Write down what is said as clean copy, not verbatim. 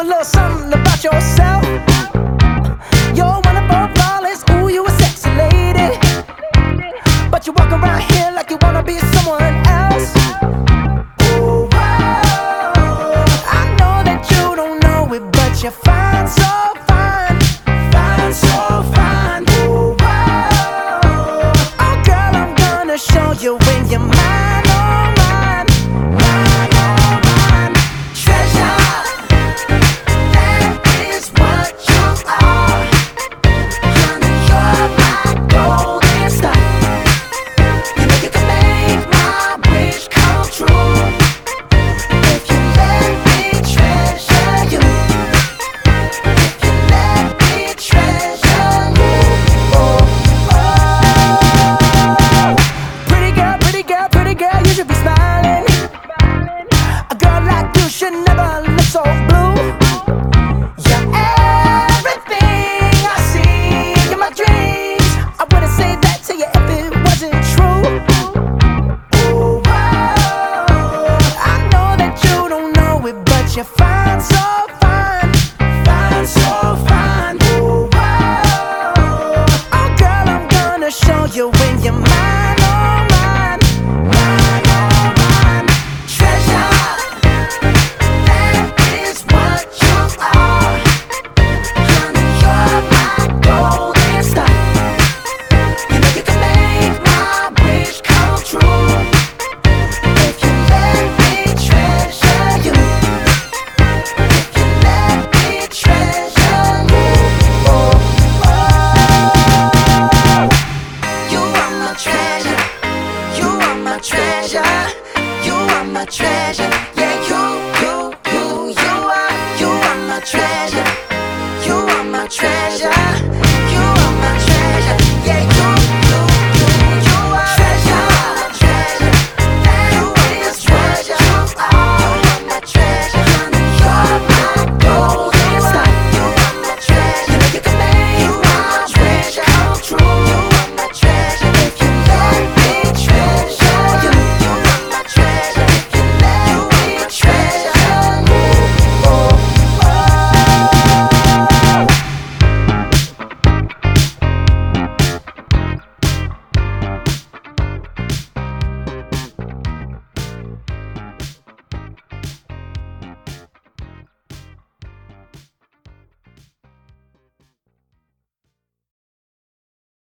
a little something about yourself. You're wonderful, flawless, ooh, you a sexy lady. But you walk around here like you wanna be someone else. Ooh, whoa. I know that you don't know it, but you're fine, so fine. Fine, so fine. Ooh, whoa. Oh girl, I'm gonna show you when you're mine, oh mine. Mine, oh mine. Treasure, that is what you are. Honey, you're my golden star. You know you can make my wish come true if you let me treasure you. If you let me treasure you. Oh, oh. Pretty girl, pretty girl, pretty girl, you should be smiling. A girl like you should never look so blue. You're everything I see in my dreams. I wouldn't say that to you if it wasn't true. Ooh, whoa. I know that you don't know it, but you're fine, so fine. Fine, so fine. Ooh, whoa. Oh girl, I'm gonna show you when you're mine.